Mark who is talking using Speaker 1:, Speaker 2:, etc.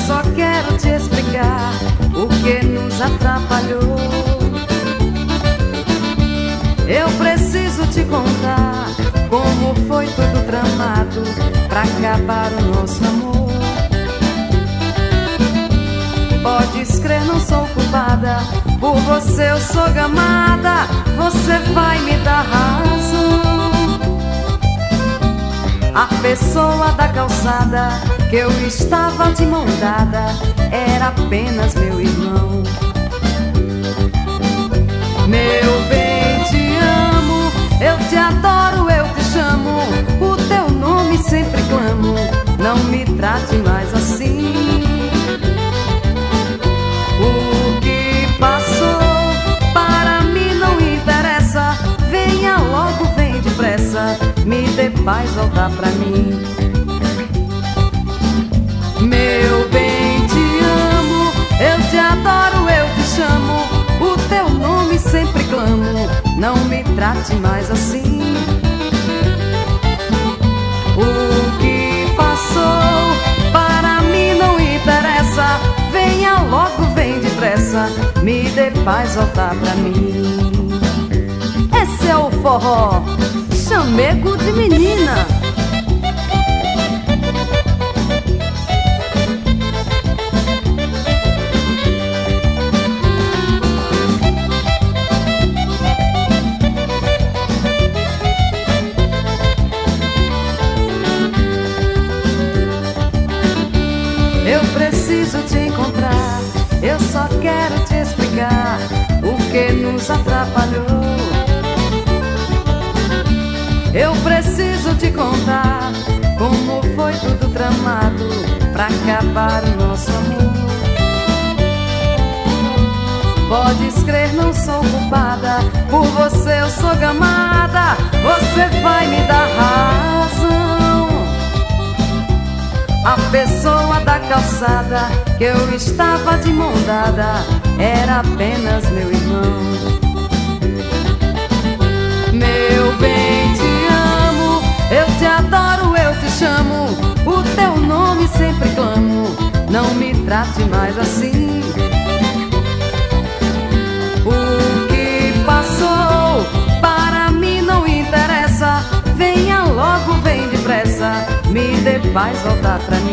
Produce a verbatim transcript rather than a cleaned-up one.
Speaker 1: só quero te explicar o que nos atrapalhou. Eu preciso te contar como foi tudo tramado pra acabar o nosso amor. Podes crer, não sou culpada, por você eu sou gamada. Você vai me dar razão. A pessoa da calçada que eu estava de mão dada era apenas meu irmão. Meu bem, te amo, eu te adoro, eu te chamo, o teu nome sempre clamo, não me trate mais assim. O que passou para mim não interessa, venha logo, vem depressa, me dê paz, voltar pra mim. Meu bem, te amo, eu te adoro, eu te chamo, o teu nome sempre clamo, não me trate mais assim. O que passou para mim não interessa, venha logo, vem depressa, me dê paz, voltar pra mim. Esse é o forró chamego de menina. Eu preciso te encontrar, eu só quero te explicar o que nos atrapalhou. Eu preciso te contar como foi tudo tramado pra acabar o nosso amor. Podes crer, não sou culpada, por você eu sou gamada. Você vai me dar razão. A pessoa da calçada que eu estava de mão dada era apenas meu irmão. Meu bem, te amo, eu te adoro, eu te chamo, o teu nome sempre clamo, não me trate mais assim. O que passou para mim não interessa, venha logo, vem depressa, me dê paz, voltar pra mim.